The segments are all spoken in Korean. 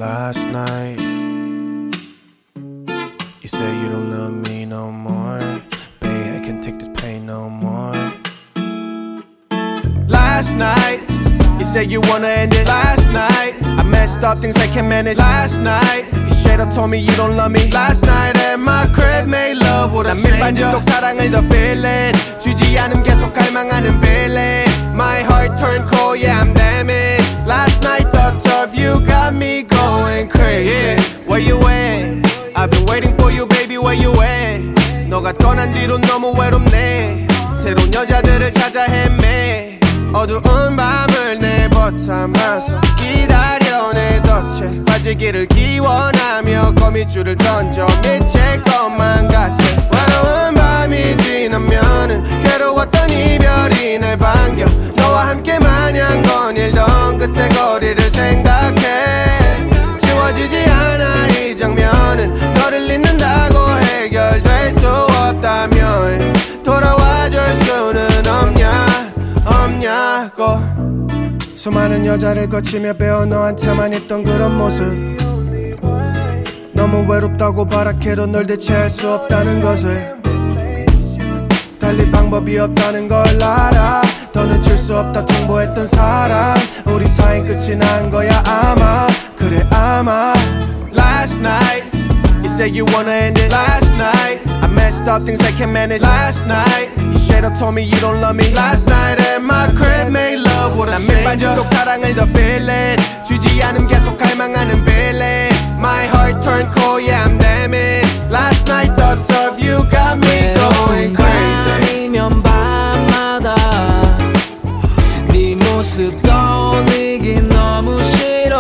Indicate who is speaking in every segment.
Speaker 1: last night. You say you don't love me no more. Babe, I can't take this pain no more. Last night, you say you wanna end it. Last night, I messed up things I can't manage. Last night, you straight up told me you don't love me. Last night at my crib, made love with a stranger. 난 밑반지독 사랑을 더 feeling. 주지 않음 계속 갈망하는 feeling. My heart turned cold, yeah I'm damaged. Last night thoughts of you got me going crazy. Where you at? I've been waiting for you baby where you at? 너가 떠난 뒤로 너무 외롭네. 새로운 여자들을 찾아 헤매. 어두운 밤을 내버참아서 기다려 내 덫에 빠지기를 기원하며 거미줄을 던져 미칠 것만 같아. 외로운 밤이 지나면은 괴로웠던 이별이 날 반겨. 너와 함께 마냥 거닐던 그때 거리를 생각해. 지워지지 않아 이 장면은. 너를 잊는다고 해결될 수 없다면 돌아와줄 수는 없냐고. 수많은 여자를 거치며 배워 너한테만 있던 그런 모습. 너무 외롭다고 발악해도 널 대체할 수 없다는 것을. 달리 방법이 없다는 걸 알아. 더 늦출 수 없다 통보했던 사랑. 우리 사이 끝이 난 거야 아마. 그래 아마. Last night you say you wanna end it. Last night I messed up things I can't manage. Last night you straight up told me you don't love me. Last night at my crib made love with a stranger. 난 밑반지독 사랑을 더 feeling. 주지 않음 계속 갈망하는 feeling. My heart turned cold, yeah I'm damaged. Last night thoughts of you got me going crazy.
Speaker 2: 밤이면 밤마다 네 모습 떠올리긴 너무 싫어.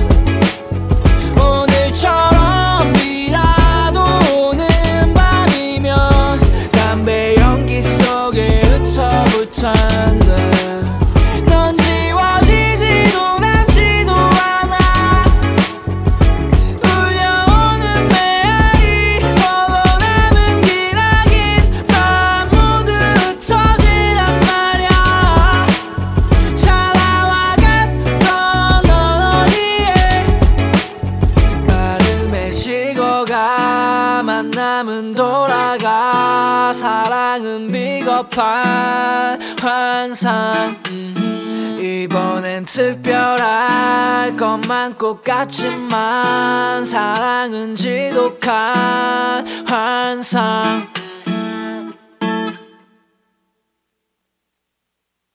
Speaker 2: 오늘처럼 비라도 오는 밤이면 담배 연기 속에 흩어볼 텐데. 넌 지워지지도 남지도 않아. 울려오는 메아리 홀로 남은 기나긴 밤 모두 흩어지란 말야. 찰나와 같던 넌 어디에. 마름에 식어가 만남은 돌아가. 사랑은 비겁한 환상. 이번엔 특별할 것만 꼭 같지만 사랑은 지독한 환상.